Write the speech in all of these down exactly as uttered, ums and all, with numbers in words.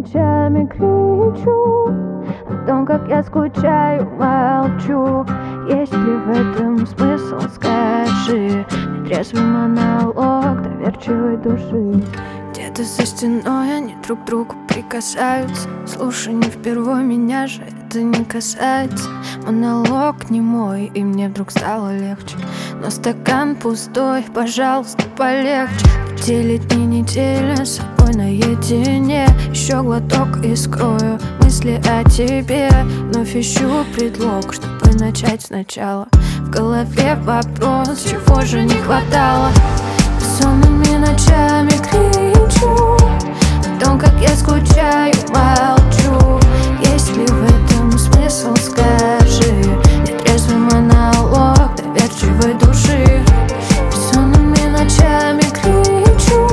ночами кричу о том, как я скучаю, молчу. Есть ли в этом смысл, скажи? Нетрезвый монолог доверчивой души. Где-то за стеной они друг к другу прикасаются. Слушай, не впервой, меня же это не касается. Монолог не мой, и мне вдруг стало легче. Но стакан пустой, пожалуйста, полегче. Те летние недели с собой наедине. Еще глоток и скрою мысли о тебе. Вновь ищу предлог, чтобы начать сначала. В голове вопрос, чего же не хватало. Бессонными ночами кричу о том, как я скучаю, молчу. Есть ли в этом смысл, скажи? Нетрезвый монолог доверчивой души. Бессонными ночами кричу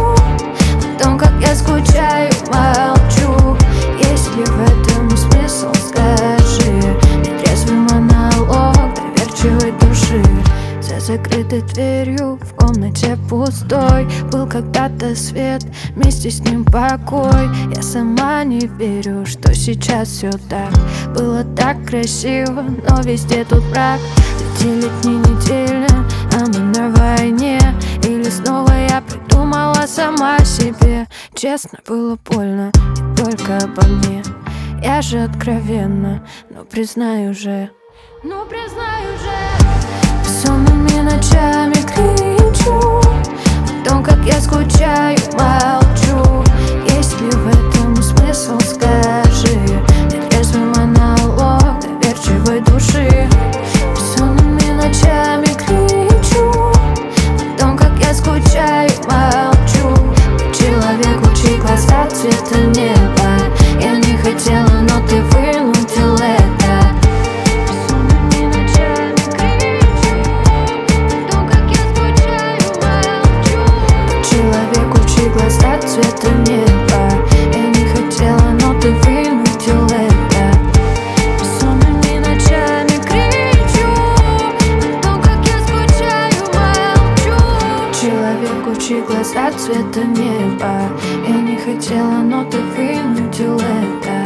о том, как я скучаю, молчу. Есть ли в этом смысл, скажи? Нетрезвый монолог доверчивой души. За закрытой дверью в комнате пустой был когда-то свет, вместе с ним покой. Я сама не верю, что сейчас все так. Было так красиво, но везде тут брак. Эти летние недели, а мы на войне. Или снова я придумала сама себе. Честно, было больно, не только обо мне. Я же откровенно, но признаю же, ну признаю же. Бессонными ночами кричу о том, как я скучаю, молчу. Есть ли в этом смысл, скажи? Нетрезвый монолог доверчивой души. Бессонными ночами кричу о том, как я скучаю, молчу. Человек, лучи глаза цвета неба. Я не хотела, но ты вынудил это. Глаза цвета неба. Я не хотела, но ты вынудил это. Бессонными ночами кричу о том, как я скучаю, молчу. Человек, лучи глаза цвета неба. Я не хотела, но ты вынудил это.